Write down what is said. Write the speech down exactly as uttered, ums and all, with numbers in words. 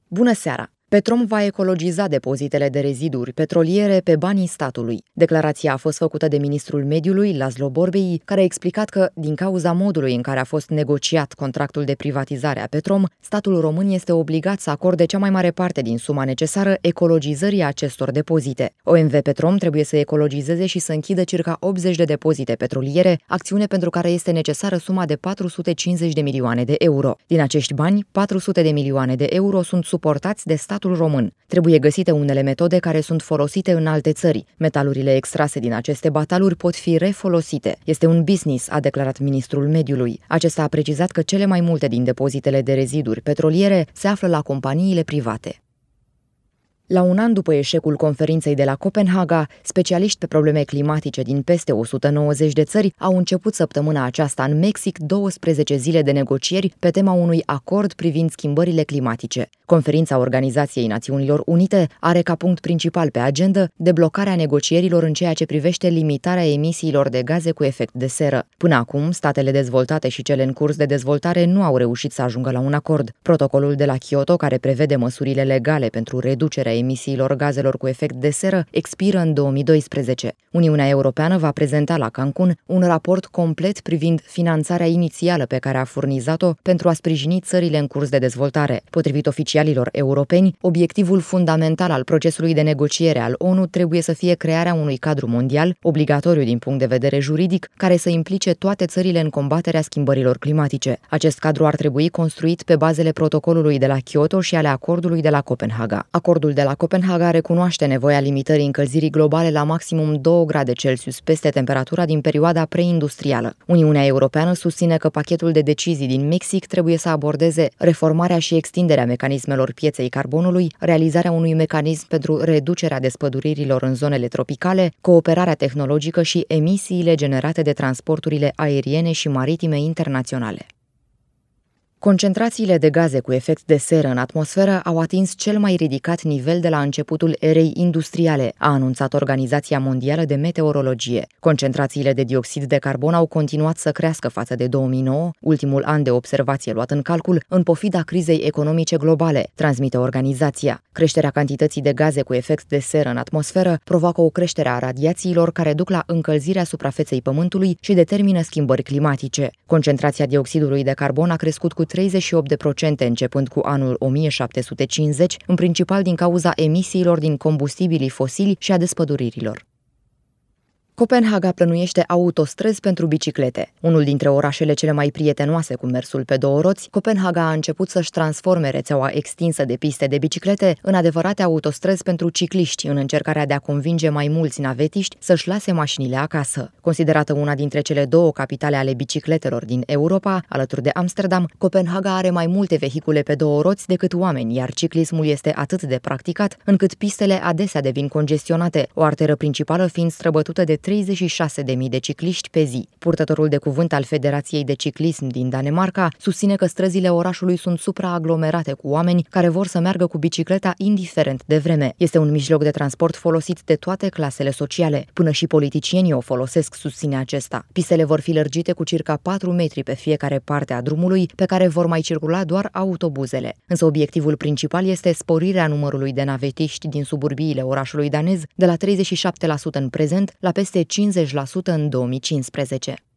Bună seara! Petrom va ecologiza depozitele de reziduri petroliere pe banii statului. Declarația a fost făcută de ministrul mediului, Laszlo Borbély, care a explicat că, din cauza modului în care a fost negociat contractul de privatizare a Petrom, statul român este obligat să acorde cea mai mare parte din suma necesară ecologizării acestor depozite. O M V Petrom trebuie să ecologizeze și să închidă circa optzeci de depozite petroliere, acțiune pentru care este necesară suma de patru sute cincizeci de milioane de euro. Din acești bani, patru sute de milioane de euro sunt suportați de statul român. Trebuie găsite unele metode care sunt folosite în alte țări. Metalurile extrase din aceste bataluri pot fi refolosite. Este un business, a declarat ministrul mediului. Acesta a precizat că cele mai multe din depozitele de reziduri petroliere se află la companiile private. La un an după eșecul conferinței de la Copenhaga, specialiști pe probleme climatice din peste o sută nouăzeci de țări au început săptămâna aceasta în Mexic douăsprezece zile de negocieri pe tema unui acord privind schimbările climatice. Conferința Organizației Națiunilor Unite are ca punct principal pe agendă deblocarea negocierilor în ceea ce privește limitarea emisiilor de gaze cu efect de seră. Până acum, statele dezvoltate și cele în curs de dezvoltare nu au reușit să ajungă la un acord. Protocolul de la Kyoto, care prevede măsurile legale pentru reducerea emisiilor gazelor cu efect de seră, expiră în două mii doisprezece. Uniunea Europeană va prezenta la Cancun un raport complet privind finanțarea inițială pe care a furnizat-o pentru a sprijini țările în curs de dezvoltare. Potrivit oficialilor europeni, obiectivul fundamental al procesului de negociere al O N U trebuie să fie crearea unui cadru mondial, obligatoriu din punct de vedere juridic, care să implice toate țările în combaterea schimbărilor climatice. Acest cadru ar trebui construit pe bazele protocolului de la Kyoto și ale acordului de la Copenhaga. Acordul de la Copenhaga recunoaște nevoia limitării încălzirii globale la maximum doi grade Celsius peste temperatura din perioada preindustrială. Uniunea Europeană susține că pachetul de decizii din Mexic trebuie să abordeze reformarea și extinderea mecanismelor pieței carbonului, realizarea unui mecanism pentru reducerea despăduririlor în zonele tropicale, cooperarea tehnologică și emisiile generate de transporturile aeriene și maritime internaționale. Concentrațiile de gaze cu efect de seră în atmosferă au atins cel mai ridicat nivel de la începutul erei industriale, a anunțat Organizația Mondială de Meteorologie. Concentrațiile de dioxid de carbon au continuat să crească față de două mii nouă, ultimul an de observație luat în calcul, în pofida crizei economice globale, transmite organizația. Creșterea cantității de gaze cu efect de seră în atmosferă provoacă o creștere a radiațiilor care duc la încălzirea suprafeței Pământului și determină schimbări climatice. Concentrația dioxidului de carbon a crescut cu treizeci și opt la sută începând cu anul o mie șapte sute cincizeci, în principal din cauza emisiilor din combustibilii fosili și a despăduririlor. Copenhaga plănuiește autostrăzi pentru biciclete. Unul dintre orașele cele mai prietenoase cu mersul pe două roți, Copenhaga a început să-și transforme rețeaua extinsă de piste de biciclete în adevărate autostrăzi pentru cicliști, în încercarea de a convinge mai mulți navetiști să-și lase mașinile acasă. Considerată una dintre cele două capitale ale bicicletelor din Europa, alături de Amsterdam, Copenhaga are mai multe vehicule pe două roți decât oameni, iar ciclismul este atât de practicat, încât pistele adesea devin congestionate, o arteră principală fiind străbătută de treizeci și șase de mii de cicliști pe zi. Purtătorul de cuvânt al Federației de Ciclism din Danemarca susține că străzile orașului sunt supraaglomerate cu oameni care vor să meargă cu bicicleta indiferent de vreme. Este un mijloc de transport folosit de toate clasele sociale. Până și politicienii o folosesc, susține acesta. Pistele vor fi lărgite cu circa patru metri pe fiecare parte a drumului, pe care vor mai circula doar autobuzele. Însă obiectivul principal este sporirea numărului de navetiști din suburbiile orașului danez de la treizeci și șapte la sută în prezent la peste cincizeci la sută în două mii cincisprezece.